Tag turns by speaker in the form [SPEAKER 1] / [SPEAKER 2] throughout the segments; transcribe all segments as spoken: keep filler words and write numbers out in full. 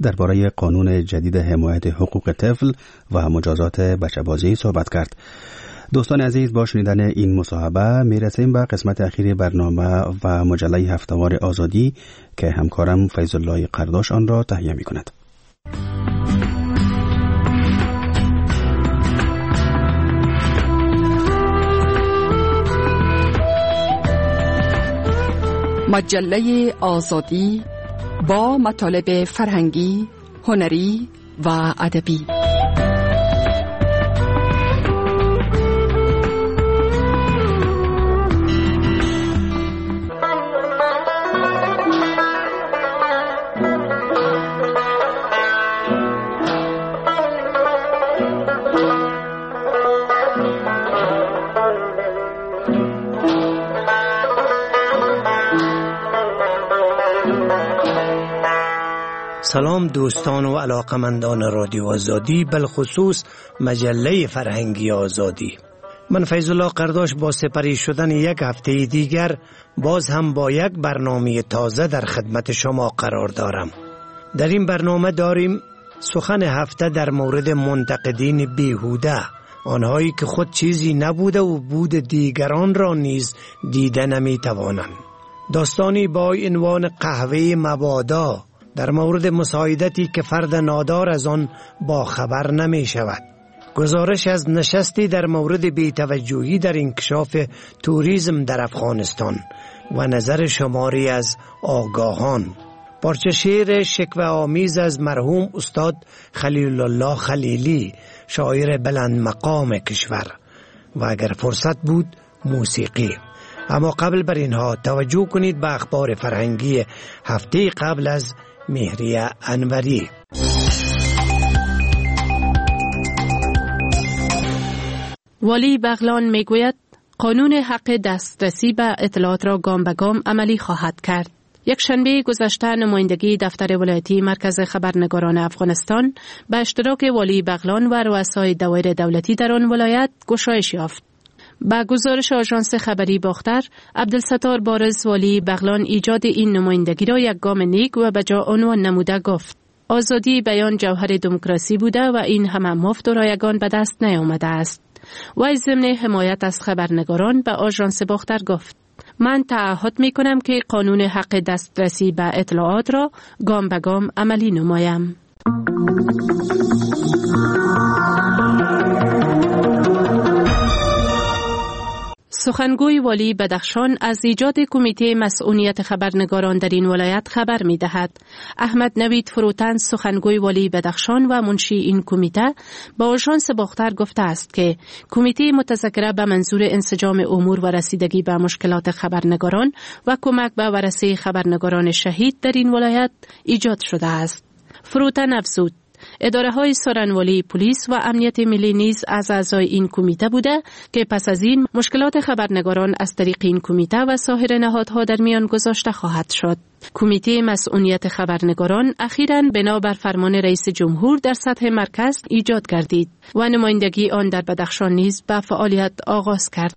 [SPEAKER 1] درباره قانون جدید حمایت حقوق طفل و مجازات بچه‌بازی صحبت کرد. دوستان عزیز، با شنیدن این مصاحبه میرسیم به قسمت اخیر برنامه و مجله هفته‌وار آزادی که همکارم فیض الله قرداش آن را تهیه می کند.
[SPEAKER 2] مجله آزادی با مطالب فرهنگی، هنری و ادبی.
[SPEAKER 3] سلام دوستان و علاقمندان رادیو آزادی، بالخصوص مجله فرهنگی آزادی. من فیض الله قرداش با سپری شدن یک هفته دیگر باز هم با یک برنامه تازه در خدمت شما قرار دارم. در این برنامه داریم سخن هفته در مورد منتقدین بیهوده، آنهایی که خود چیزی نبوده و بود دیگران را نیز دیده نمی توانند. داستانی با عنوان قهوه مبادا در مورد مساعدتی که فرد نادار از آن با خبر نمی شود. گزارش از نشستی در مورد بی‌توجهی در انکشاف توریسم در افغانستان و نظر شماری از آگاهان. پارچه شعر شکوه آمیز از مرحوم استاد خلیل الله خلیلی، شاعر بلند مقام کشور، و اگر فرصت بود موسیقی. اما قبل بر اینها توجه کنید به اخبار فرهنگی هفته قبل از مهریه انوری.
[SPEAKER 4] والی بغلان میگوید قانون حق دسترسی به اطلاعات را گام به گام عملی خواهد کرد. یک شنبه گذشته نمایندگی دفتر ولایتی مرکز خبرنگاران افغانستان به اشتراک والی بغلان و رؤسای دوایر دولتی در آن ولایت گشایش یافت. با گزارش آژانس خبری باختر، عبدالستار بارز والی بغلان ایجاد این نمایندگی را یک گام نیک و بجا عنوان نموده گفت: آزادی بیان جوهر دموکراسی بوده و این همه مفت و رایگان به دست نیامده است. و ضمن حمایت از خبرنگاران به آژانس باختر گفت: من تعهد می کنم که قانون حق دسترسی به اطلاعات را گام به گام عملی نمایم. سخنگوی والی بدخشان از ایجاد کمیته مسئولیت خبرنگاران در این ولایت خبر می دهد. احمد نوید فروتن، سخنگوی والی بدخشان و منشی این کمیته، با آژانس باختر گفته است که کمیته متذکره به منظور انسجام امور و رسیدگی به مشکلات خبرنگاران و کمک به ورثه خبرنگاران شهید در این ولایت ایجاد شده است. فروتن افزود: اداره های سارنوالی، پلیس و امنیت ملی نیز از اعضای این کمیته بوده که پس از این مشکلات خبرنگاران از طریق این کمیته و سایر نهادها در میان گذاشته خواهد شد. کمیته مسئولیت خبرنگاران اخیراً بنا بر فرمان رئیس جمهور در سطح مرکز ایجاد گردید و نمایندگی آن در بدخشان نیز به فعالیت آغاز کرد.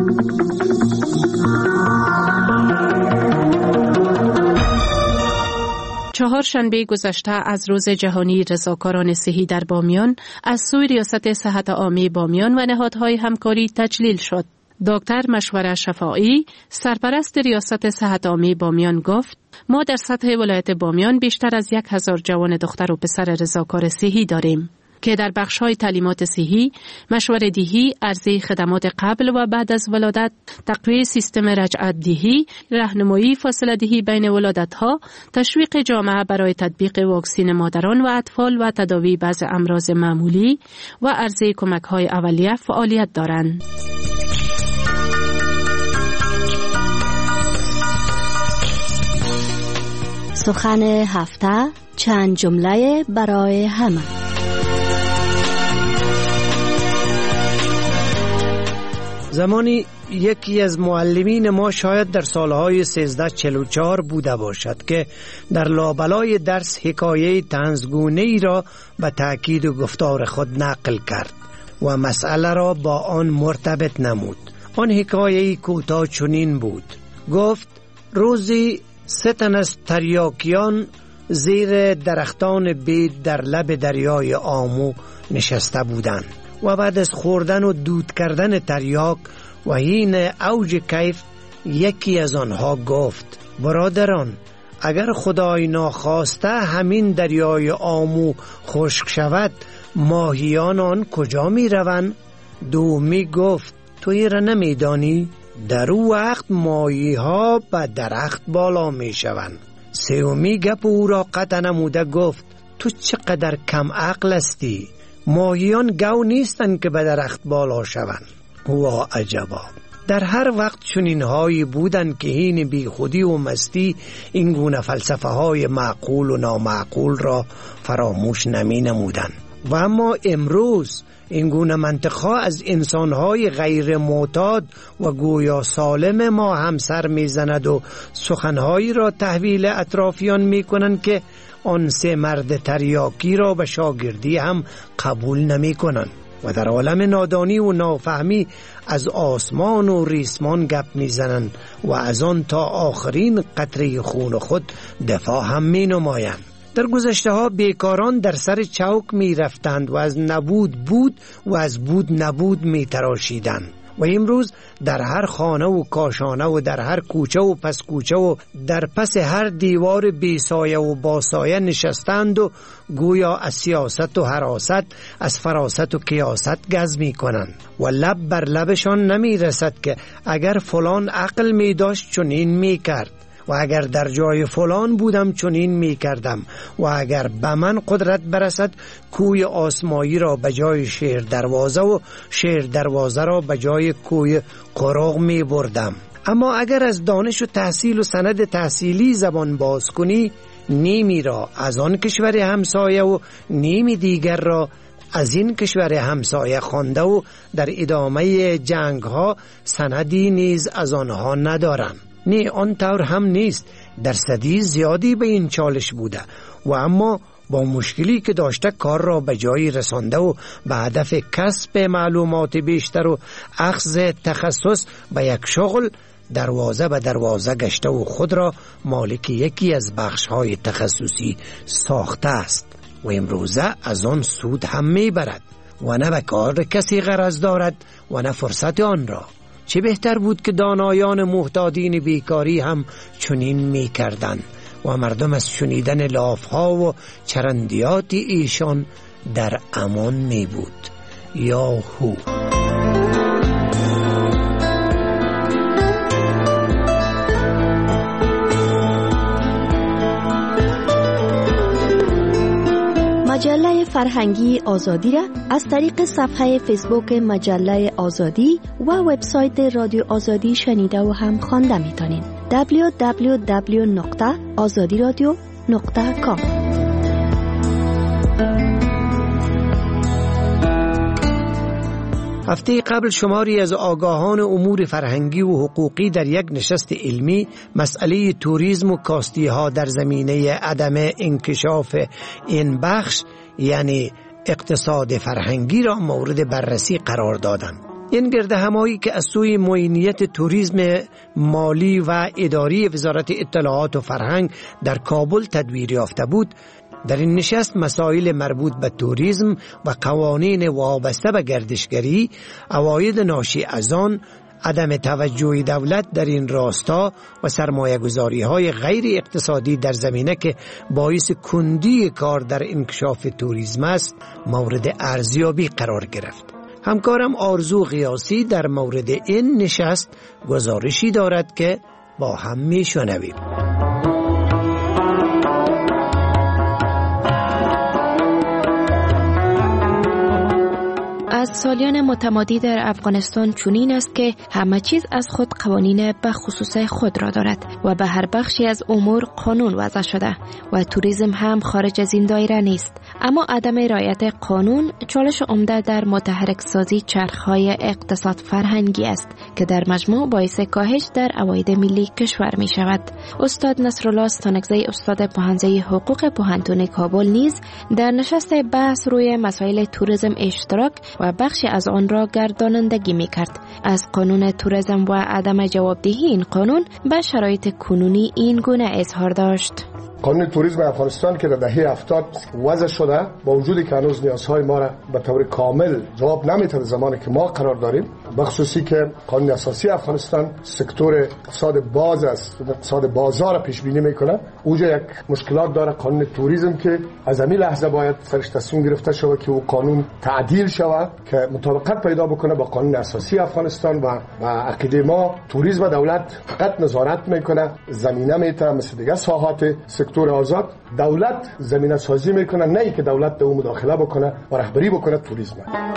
[SPEAKER 4] چهارشنبه گذشته از روز جهانی رضاکاران صحی در بامیان از سوی ریاست صحت عامه بامیان و نهادهای همکاری تجلیل شد. دکتر مشوره شفاعی، سرپرست ریاست صحت عامه بامیان گفت: ما در سطح ولایت بامیان بیشتر از یک هزار جوان دختر و پسر رضاکار صحی داریم که در بخش‌های تعلیمات صحی، مشوره دهی، عرضه خدمات قبل و بعد از ولادت، تقویت سیستم رجعت دهی، راهنمایی فاصله دهی بین ولادت‌ها، تشویق جامعه برای تطبیق واکسن مادران و اطفال و تداوی بعض امراض معمولی و عرضه کمک‌های اولیه فعالیت دارند.
[SPEAKER 5] سخن هفته، چند جمله برای همه.
[SPEAKER 3] زمانی یکی از معلمین ما شاید در سالهای سیزده چهل و چهار بوده باشد که در لابلای درس حکایه طنزگونه‌ای را به تأکید و گفتار خود نقل کرد و مسئله را با آن مرتبط نمود. آن حکایه کوتاه چنین بود: گفت روزی سه تن از تریاکیان زیر درختان بید در لب دریای آمو نشسته بودند و بعد از خوردن و دود کردن تریاک و حین اوج کیف یکی از آنها گفت: برادران، اگر خدای ناخواسته همین دریای آمو خشک شود، ماهیان آن کجا می روند؟ دومی گفت: توی را نمی دانی؟ در او وقت ماهی ها به درخت بالا می شوند. سومی گپ او را قطع نموده گفت: تو چقدر کم عقل هستی؟ ماهیان گو نیستند که به درخت بالا شوند. وا عجبا! در هر وقت چنین هایی بودند که حین بی خودی و مستی این گونه فلسفه های معقول و نامعقول را فراموش نمی نمودند. و اما امروز این گونه منطقها از انسانهای غیر معتاد و گویا سالم ما هم سر می زند و سخنهایی را تحویل اطرافیان می کنند که آن سه مرد تریاکی را به شاگردی هم قبول نمی کنند و در عالم نادانی و نافهمی از آسمان و ریسمان گپ می زنند و از آن تا آخرین قطره خون خود دفاع هم می نمایند. در گذشته ها بیکاران در سر چوک می رفتند و از نبود بود و از بود نبود می تراشیدند و امروز در هر خانه و کاشانه و در هر کوچه و پس کوچه و در پس هر دیوار بی سایه و با سایه نشستند و گویا از سیاست و حراست، از فراست و کیاست گز می کنند و لب بر لبشان نمی رسد که اگر فلان عقل می داشت چنین می کرد و اگر در جای فلان بودم چنین می کردم و اگر به من قدرت برسد کوی آسمایی را به جای شیر دروازه و شیر دروازه را به جای کوی قراق می بردم. اما اگر از دانش و تحصیل و سند تحصیلی زبان باز کنی، نیمی را از آن کشور همسایه و نیمی دیگر را از این کشور همسایه خوانده و در ادامه جنگ ها سندی نیز از آنها ندارند. نه، آن طور هم نیست. درصدی زیادی به این چالش بوده و اما با مشکلی که داشته کار را به جایی رسانده و به هدف کسب معلومات بیشتر و اخذ تخصص به یک شغل دروازه به دروازه گشته و خود را مالک یکی از بخش‌های تخصصی ساخته است و امروزه از آن سود هم میبرد و نه به کار کسی غرض دارد و نه فرصت آن را. چه بهتر بود که دانایان محتاجین بیکاری هم چنین می کردند و مردم از شنیدن لافها و چرندیات ایشان در امان می بود. یاهو!
[SPEAKER 5] مجله فرهنگی آزادی را از طریق صفحه فیسبوک مجله آزادی و وبسایت رادیو آزادی شنیده و هم خوانده می‌تونید. دبلیو دبلیو دبلیو نقطه آزادی رادیو نقطه کام.
[SPEAKER 3] هفته قبل شماری از آگاهان امور فرهنگی و حقوقی در یک نشست علمی مسئله توریسم و کاستی ها در زمینه عدم انکشاف این بخش یعنی اقتصاد فرهنگی را مورد بررسی قرار دادند. این گرد همایی که از سوی معینیت توریسم مالی و اداری وزارت اطلاعات و فرهنگ در کابل تدبیر یافته بود، در این نشست مسائل مربوط به توریسم و قوانین وابسته به گردشگری، عواید ناشی از آن، عدم توجه دولت در این راستا و سرمایه‌گذاری های غیر اقتصادی در زمینه که باعث کندی کار در انکشاف توریسم است مورد ارزیابی قرار گرفت. همکارم آرزو قیاسی در مورد این نشست گزارشی دارد که با هم میشنویم.
[SPEAKER 4] از سالیان متمادی در افغانستان چنین است که همه چیز از خود قوانین به خصوص خود را دارد و به هر بخشی از امور قانون وضع شده و توریسم هم خارج از این دایره نیست. اما عدم رعایت قانون چالش عمده در متحرک سازی چرخهای اقتصاد فرهنگی است که در مجموع باعث کاهش در عواید ملی کشور می شود. استاد نصرالله استانکزی، استاد پوهنځی حقوق پوهنتون کابل نیز در نشست بحث روی مسائل توریسم اشتراک و بخشی از آن را گردانندگی می کرد. از قانون توریسم و عدم جوابدهی این قانون به شرایط کنونی این گونه اظهار داشت.
[SPEAKER 6] قانون توریسم افغانستان که در دهه هفتاد وضع شده، با وجودی که هنوز نیازهای ما را به طور کامل جواب نمیده زمانی که ما قرار داریم، بخصوصی که قانون اساسی افغانستان سکتور اقتصاد باز است، اقتصاد بازار پیش بینی میکنه. اونجا یک مشکلات داره قانون توریسم که از همین لحظه باید سرش تصمیم گرفته شود که او قانون تعدیل شود که مطابقت پیدا بکنه با قانون اساسی افغانستان. و و عقیده ما توریسم دولت فقط نظارت میکنه، زمینه میته، مثل دیگه ساحات سکتور آزاد دولت زمینه سازی میکنه، نه ای که دولت در اون مداخله بکنه و رهبری بکنه توریسم.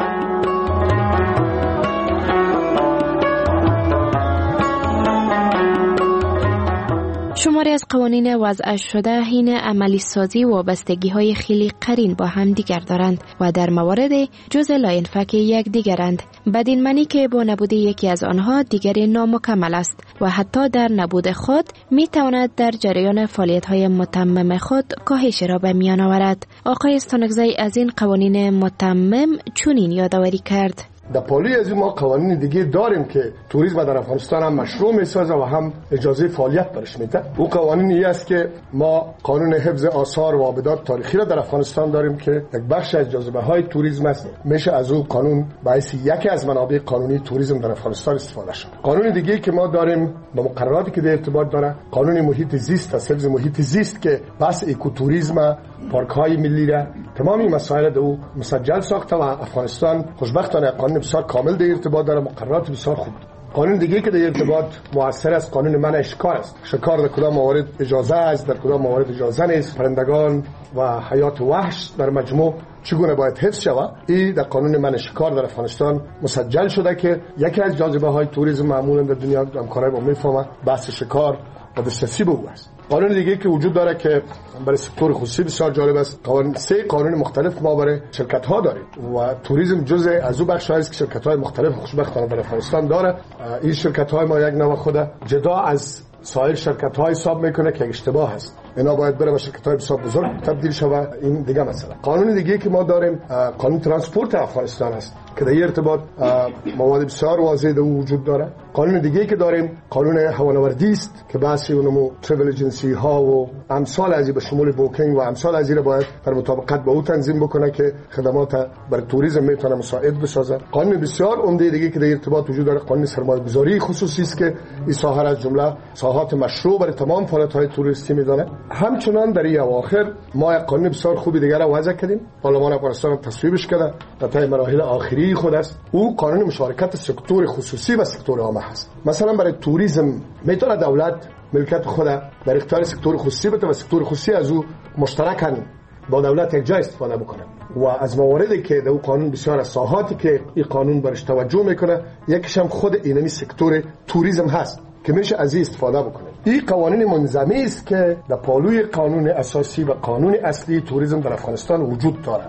[SPEAKER 5] شماری از قوانین وضع شده حین عملی سازی و وابستگی های خیلی قرین با هم دیگر دارند و در موارد جزء لاینفک یک دیگرند، بدین معنی که با نبود یکی از آنها دیگری نامکمل است و حتی در نبود خود می تواند در جریان فعالیت های متمم خود کاهش را به میان آورد. آقای استانکزی از این قوانین متمم چنین یادآوری کرد:
[SPEAKER 6] در پالی از این ما قوانین دیگه داریم که توریسم در افغانستان هم مشروع میسازه و هم اجازه فعالیت برش میده. او قوانینی است که ما قانون حفظ آثار و آبدات تاریخی را در افغانستان داریم که یک بخش از جاذبه های توریسم است. میشه از او قانون باعث یکی از منابع قانونی توریسم در افغانستان استفاده شد. قانون دیگه که ما داریم با مقرراتی که در ارتباط داره، قانون محیط زیست است، حفظ محیط زیست که بحث اکوتوریسم، پارک های ملی را، تمام این مسائل در او مسجل ساخته و افغانستان خوشبختانه قانون بسیار کامل در ارتباط داره، مقررات بسیار خوب. قانون دیگه که در ارتباط موثر است قانون منع شکار است. شکار در کدام موارد اجازه است، در کدام موارد اجازه نیست، پرندگان و حیات وحش در مجموع چگونه باید حفظ شود. این در قانون منع شکار در افغانستان مسجل شده که یکی از جاذبه های توریسم معمولا در دنیا همکارای با میفهمه بحث شکار و دسترسی به او است. قانون دیگه که وجود داره که برای سکتور خصوصی بسیار جالب است، قانون سه قانون مختلف ما برای شرکت ها داریم و توریسم جزء از او بخش است که شرکت های مختلف خوشبختانه در افغانستان داره. این شرکت های ما یک نوع خود جدا از سایر شرکت های حساب میکنه که اشتباه است، اینا باید بره به شرکت های بسیار بزرگ تبدیل شود. این دیگه مثلا قانون دیگه که ما داریم قانون ترانسپورت افغانستان است که در این ارتباط مواد بسیار واضح در وجود داره. قانون دیگه که داریم قانون هوانوردی است که بحث اونمو ترافل ایجنسی ها و امثال از به شمول بوکینگ و امثال از این باید در مطابقت با او تنظیم بکنه که خدمات برای توریسم میتونه مساعد بسازه. قانون بسیار عمده دیگه که در ارتباط وجود داره قانون سرمایه‌گذاری خصوصی است که این ساحه از جمله ساحات مشروع برای تمام فعالیت‌های توریستی میدونه. همچنان در این اواخر ما یک قانون بسیار خوبی دیگر را وضع کردیم، پارلمان افغانستان تصویبش کرده، در مراحل آخری خود است. او قانون مشارکت سکتور خصوصی و سکتور عام است. مثلا برای توریسم میتونه دولت ملکیت خود در اختیار سکتور خصوصی بده و سکتور خصوصی از او مشترکاً با دولت یک جای استفاده بکنه. و از مواردی که در قانون بسیار از ساحاتی که این قانون برش توجه میکنه، یکیش هم خود اینمی سکتور توریسم هست که میشه از این استفاده بکنه. این قوانین منظمی است که در پالوی قانون اساسی و قانون اصلی توریسم در افغانستان وجود داره.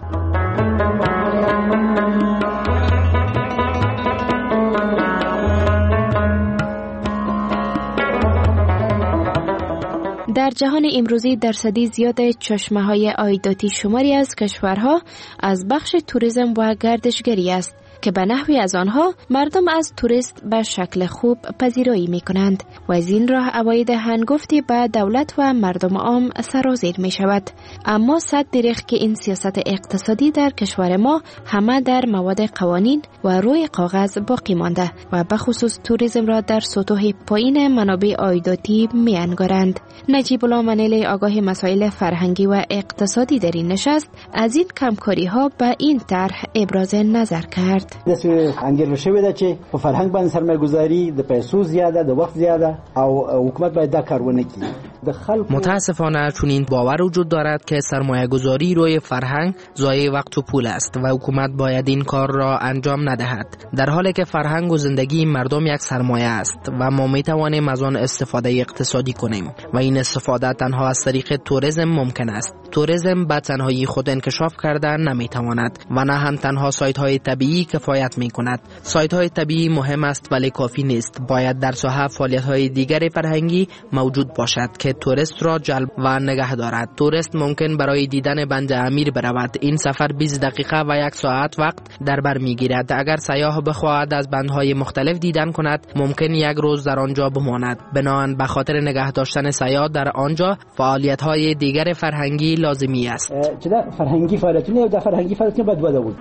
[SPEAKER 5] در جهان امروزی درصدی زیاد چشمه‌های عایداتی شماری از کشورها از بخش توریسم و گردشگری است که به نحوی از آنها مردم از توریست به شکل خوب پذیرایی می کنند و از این راه عواید هنگفتی به دولت و مردم عام سرازیر می شود. اما صد دریغ که این سیاست اقتصادی در کشور ما همه در مواد قوانین و روی کاغذ باقی مانده و به خصوص توریسم را در سطوح پایین منابع عایداتی می انگارند. نجیب الله منیلی آگاه مسائل فرهنگی و اقتصادی در این نشست از این کمکاری ها به این طرح ابراز نظر کرد.
[SPEAKER 7] داسې انګیرل شوی ده چې په فرهنګ باندې سرمایه‌ګذاري د پیسو زیاده، د وخت زیاده او حکومت باید دا کار ونه کړي.
[SPEAKER 8] متاسفانه چون این باور وجود دارد که سرمایه‌گذاری روی فرهنگ ضایع وقت و پول است و حکومت باید این کار را انجام ندهد، در حالی که فرهنگ و زندگی مردم یک سرمایه است و ما می توانیم از آن استفاده اقتصادی کنیم و این استفاده تنها از طریق توریسم ممکن است. توریسم به تنهایی خود انکشاف کردن نمی تواند و نه هم تنها سایت های طبیعی کفایت می کند. سایت های طبیعی مهم است ولی کافی نیست. باید در ساحه فعالیت های دیگر فرهنگی موجود باشد که که توریست را جلب و نگه دارد. توریست ممکن برای دیدن بند امیر برود. این سفر بیست دقیقه و یک ساعت وقت در بر میگیرد. اگر سیاح بخواهد از بندهای مختلف دیدن کند ممکن یک روز در آنجا بماند. بنابراین به خاطر نگه داشتن سیاح در آنجا فعالیت‌های دیگر فرهنگی لازمی است.
[SPEAKER 7] چرا فرهنگی فعالیت نه در فرهنگی فعالیت باید بوده بود.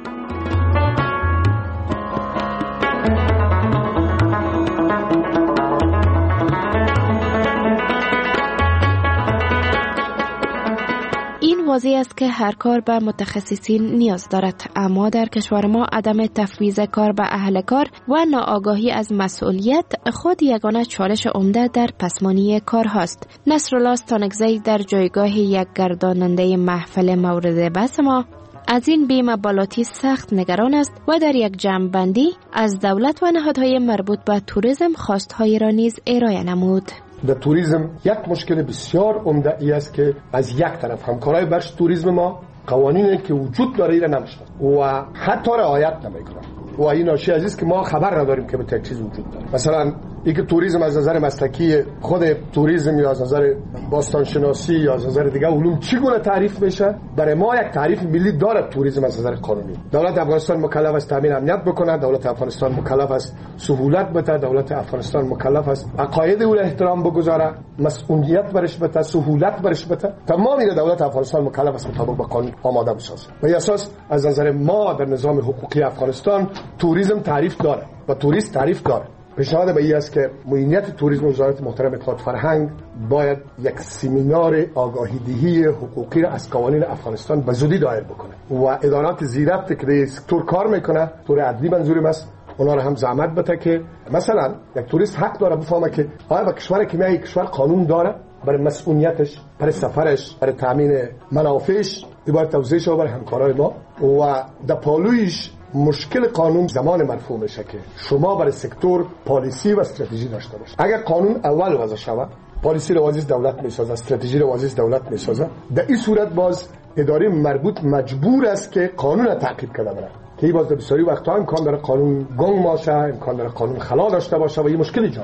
[SPEAKER 5] واضح است که هر کار به متخصصین نیاز دارد، اما در کشور ما عدم تفویض کار به اهل کار و ناآگاهی از مسئولیت خود یگانه چالش عمده در پسمانی کار هاست. نصرالله ستانکزی در جایگاه یک گرداننده محفل مورد بحث ما از این بی‌مبالاتی سخت نگران است و در یک جمع‌بندی از دولت و نهادهای مربوط به توریسم خواست‌هایی را نیز ارائه نمود.
[SPEAKER 6] در توریسم یک مشکل بسیار عمده ای است که از یک طرف همکارای بخش توریسم ما قوانینی که وجود داره اینا نمیشناسند و حتی رعایت نمیکنند و این ناشی از است که ما خبر نداریم که به تک چیز وجود داره. مثلا اینکه توریسم از نظر مسلکی خود توریسم یا از نظر باستانشناسی یا از نظر دیگه علوم چگونه تعریف میشه، برای ما یک تعریف ملی داره توریسم از نظر قانونی. دولت افغانستان مکلف است تامین امنیت بکنه، دولت افغانستان مکلف است سهولت بده، دولت افغانستان مکلف است عقاید او را احترام بگذاره، مسئولیت برش بده، سهولت برش بده. تمام این دولت افغانستان مکلف است مطابق با قانون آماده بسازه. به اساس از نظر ما در نظام حقوقی افغانستان توریسم تعریف داره و توریست تعریف داره. پیشنهاد به این است که معینیت توریسم وزارت محترم اطلاعات فرهنگ باید یک سمینار آگاهی دهی حقوقی را از قوانین افغانستان به زودی دایر بکنه و ادارات زیربط که در سکتور کار میکنه، طور عدلی منظورم است، اونا را هم زحمت بده که مثلا یک توریست حق داره بفهمه که آیا به کشور که میای کشور قانون داره برای مسئولیتش، برای سفرش، برای تامین منافعش، باید توضیح شه برای همکارای ما و در پالویش مشکل قانون زمان مرفوع میشه که شما برای سکتور پالیسی و استراتژی داشته باشید. اگر قانون اول وضع شود، پالیسی رو واسه دولت میسازه، استراتژی رو واسه دولت میسازه، در این صورت باز اداره مربوط مجبور است که قانون را تعقیب کنه بره. که این باز در بسیاری وقتا امکان داره قانون گنگ باشه، امکان داره قانون خلا داشته باشه و این مشکل ایجاد.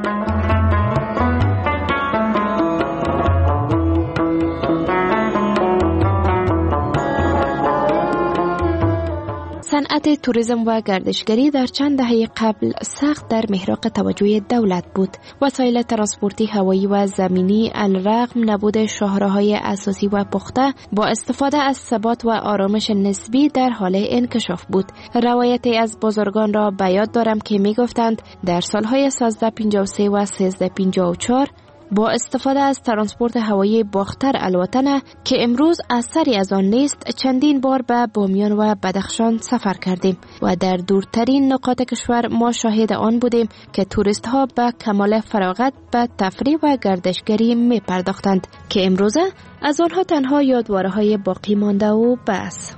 [SPEAKER 5] صنعت توریسم و گردشگری در چند دهه قبل سخت در محراق توجه دولت بود. وسایل ترانسپورتی هوایی و زمینی علیرغم نبود شاهراهای اساسی و پخته با استفاده از ثبات و آرامش نسبی در حال انکشاف بود. روایتی از بزرگان را به یاد دارم که می گفتند در سالهای سیزده پنجاه و سه و سیزده پنجاه و چهار با استفاده از ترانسپورت هوایی باختر الوتنه که امروز اثری از آن نیست، چندین بار به بامیان و بدخشان سفر کردیم و در دورترین نقاط کشور ما شاهد آن بودیم که توریست ها به کمال فراغت به تفریح و گردشگری می پرداختند که امروزه از آنها تنها یادواره های باقی مانده و بس.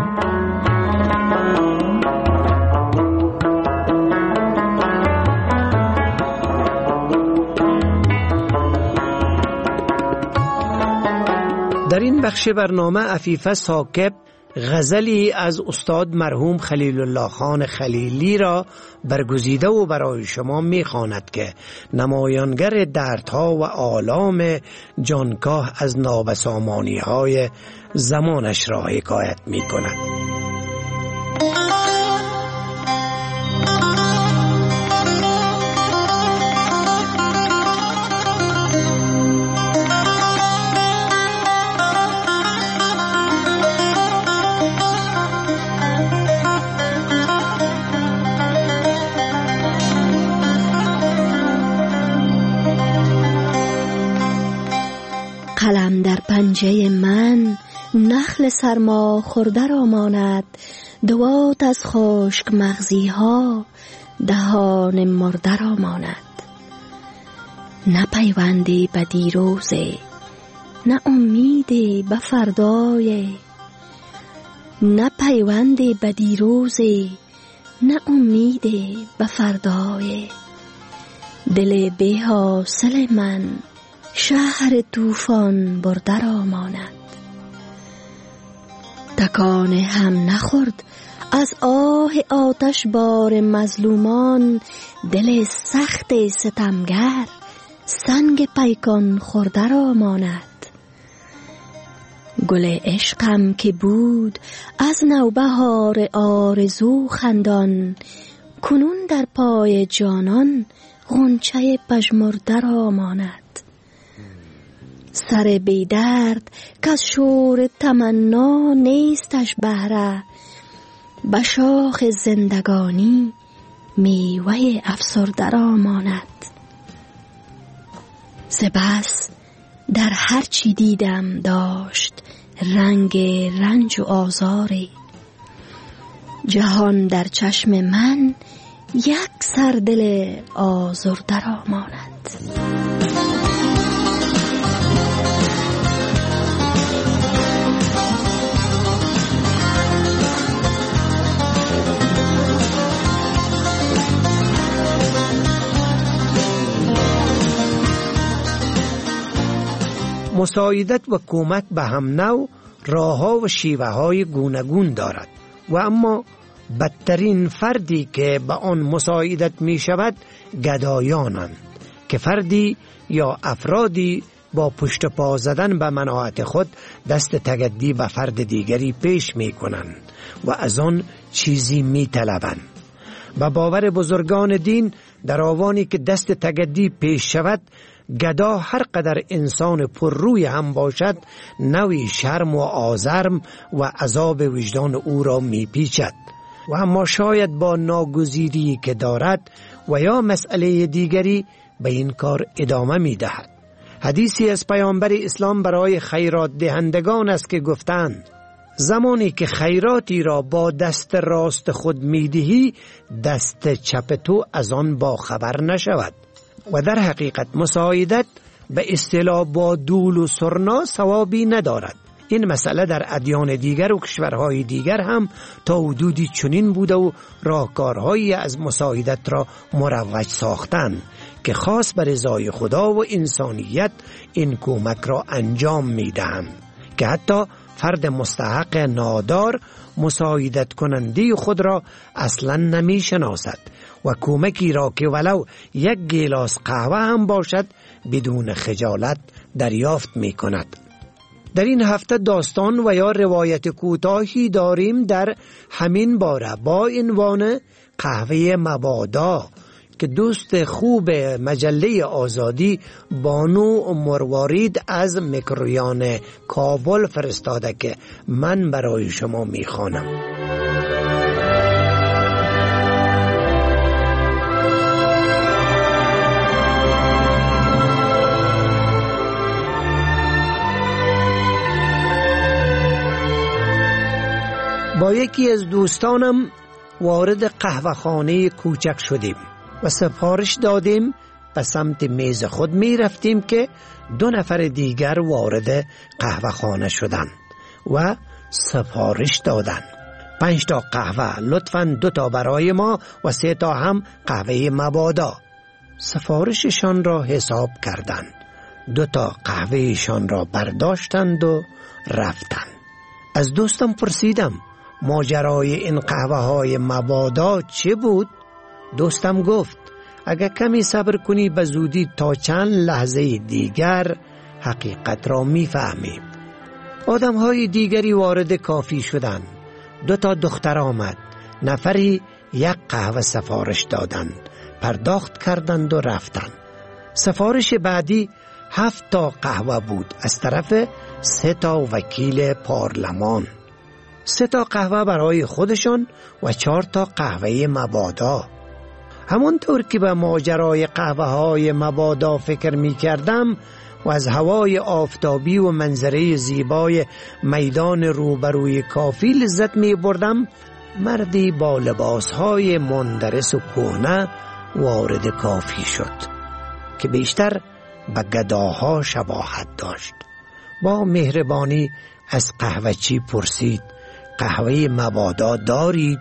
[SPEAKER 3] در این بخش برنامه عفیفه ثاقب غزلی از استاد مرحوم خلیل الله خان خلیلی را برگزیده و برای شما می‌خواند که نمایانگر دردها و آلام جانکاه از نابسامانی‌های زمانش را حکایت می‌کند.
[SPEAKER 5] قلم در پنجه من نخل سرما خورده را ماند، دوات از خشک مغزی ها دهان مرده را ماند. نه پیوندی به دیروزه، نه امیدی به فردای، نه پیوندی به دیروزه، نه امیدی به فردای. دل بی حاصل من شهر طوفان برده را ماند. تکان هم نخورد از آه آتش بار مظلومان، دل سخت ستمگر سنگ پیکان خورده را ماند. گل عشقم که بود از نوبهار آرزو خندان، کنون در پای جانان غنچه پژمرده را ماند. سر بی درد که از شور تمنا نیستش بهره، به شاخ زندگانی میوه افسرده را ماند. سپس در هر چی دیدم داشت رنگ رنج و آزاری، جهان در چشم من یک سردل آزرده را ماند.
[SPEAKER 3] مساعدت و کمک به هم نوع راه‌ها و شیوه‌های گوناگون دارد و اما بدترین فردی که به آن مساعدت می شود گدایانند که فردی یا افرادی با پشت پا زدن به مناعت خود دست تگدی به فرد دیگری پیش می کنند و از آن چیزی می طلبند. به باور بزرگان دین در آوانی که دست تگدی پیش شود، گدا هر قدر انسان پر روی هم باشد نوی شرم و آزرم و عذاب وجدان او را می پیچد و اما شاید با ناگزیری که دارد و یا مسئله دیگری به این کار ادامه می دهد. حدیثی از پیامبر اسلام برای خیرات دهندگان است که گفتند زمانی که خیراتی را با دست راست خود می دهی، دست چپ تو از آن با خبر نشود. و در حقیقت مساعدت به اصطلاح با دول و سرنا ثوابی ندارد. این مسئله در ادیان دیگر و کشورهای دیگر هم تا حدودی چنین بوده و راهکارهایی از مساعدت را مروج ساختند که خاص به رضای خدا و انسانیت این کمک را انجام میدهند که حتی فرد مستحق نادار مساعدت کننده خود را اصلا نمی شناسد و کمکی را که ولو یک گیلاس قهوه هم باشد بدون خجالت دریافت می کند. در این هفته داستان و یا روایت کوتاهی داریم در همین باره با عنوان قهوه مبادا که دوست خوب مجله آزادی بانو مروارید از مکرویان کابل فرستاده که من برای شما می خوانم. با یکی از دوستانم وارد قهوه‌خانه کوچک شدیم و سفارش دادیم. به سمت میز خود می رفتیم که دو نفر دیگر وارد قهوه‌خانه شدند و سفارش دادند. پنج تا قهوه، لطفاً دو تا برای ما و سه تا هم قهوه مبادا. سفارششان را حساب کردند. دو تا قهوهشان را برداشتند و رفتند. از دوستم پرسیدم ماجرای این قهوه های مبادا چه بود؟ دوستم گفت اگر کمی صبر کنی به زودی تا چند لحظه دیگر حقیقت را میفهمی. آدم های دیگری وارد کافی شدند. دو تا دختر آمد. نفری یک قهوه سفارش دادند، پرداخت کردند و رفتند. سفارش بعدی هفت تا قهوه بود از طرف سه تا وکیل پارلمان. سه تا قهوه برای خودشان و چهار تا قهوه مبادا. همونطور که به ماجرای قهوه های مبادا فکر می کردم و از هوای آفتابی و منظره زیبای میدان روبروی کافی لذت می بردم، مردی با لباس های مندرس و کهنه وارد کافی شد که بیشتر به گداها شباهت داشت. با مهربانی از قهوه‌چی پرسید قهوه مبادا دارید؟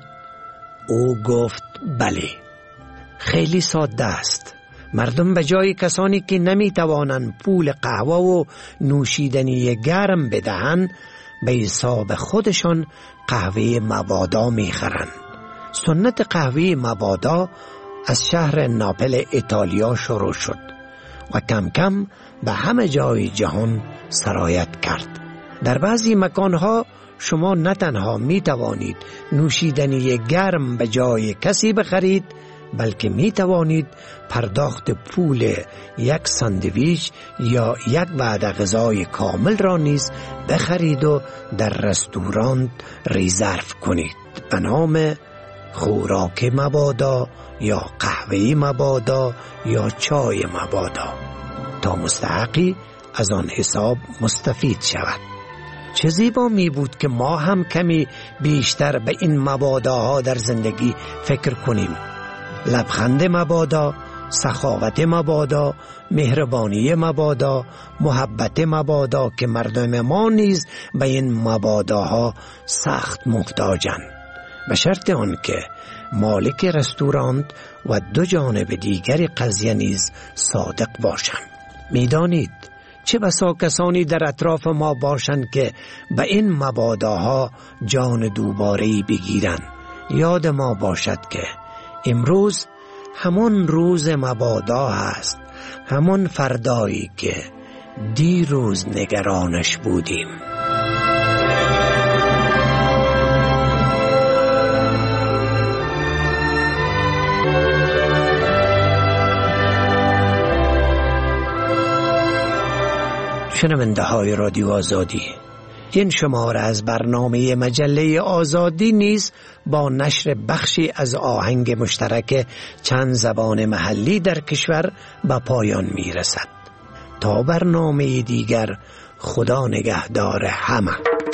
[SPEAKER 3] او گفت بله. خیلی ساده است. مردم به جای کسانی که نمی توانند پول قهوه و نوشیدنی گرم بدهند به حساب خودشان قهوه مبادا می خرند. سنت قهوه مبادا از شهر ناپل ایتالیا شروع شد و کم کم به همه جای جهان سرایت کرد. در بعضی مکانها شما نه تنها می توانید نوشیدنی گرم به جای کسی بخرید، بلکه می توانید پرداخت پول یک ساندویچ یا یک وعده غذای کامل را نیز بخرید و در رستوران رزرو کنید به نام خوراک مبادا یا قهوه مبادا یا چای مبادا تا مستحقی از آن حساب مستفید شود. چه زیبا می بود که ما هم کمی بیشتر به این مباداها در زندگی فکر کنیم. لبخند مبادا، سخاوت مبادا، مهربانی مبادا، محبت مبادا که مردم ما نیز به این مباداها سخت محتاجند، به شرط آن که مالک رستوران و دو جانب دیگر قضیه نیز صادق باشند. میدانید چه بسا کسانی در اطراف ما باشند که به این مباداها جان دوباره‌ای بگیرند. یاد ما باشد که امروز همان روز مبادا هست، همان فردایی که دیروز نگرانش بودیم. شنونده های رادیو آزادی، این شماره از برنامه مجله آزادی نیز با نشر بخشی از آهنگ مشترک چند زبان محلی در کشور به پایان می رسد. تا برنامه دیگر، خدا نگهدار همه.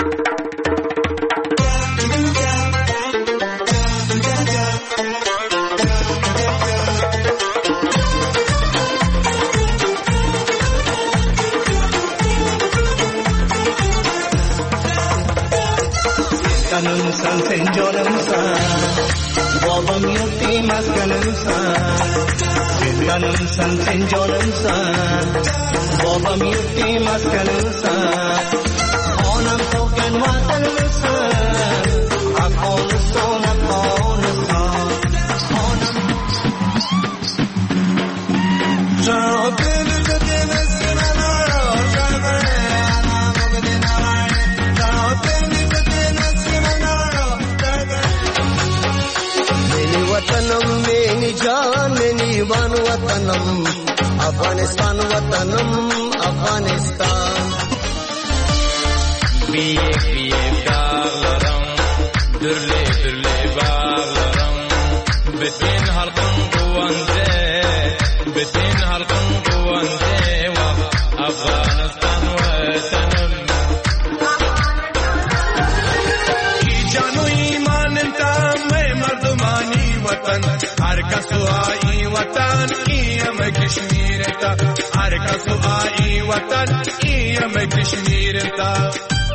[SPEAKER 9] Kanım sen sen canım sen, babam yurtimaz kanım sen. Kanım sen sen canım sen, babam yurtimaz kanım sen. Anam token vatanım sen, Afghanistan Afghanistan. Canım वतनम मेरी जान मेरी बान वतनम अफगानिस्तान वतनम Afghanistan
[SPEAKER 10] biye biye dağlarım dürle dürle bağlarım bütün halkın kuvvende bütün halkın kuvvende Afganistan vatanım ki canu imanın tamı mardumani वतन हर कसु आई वतन ईम कश्मीर ता हर कसु आई वतन ईम कश्मीर ता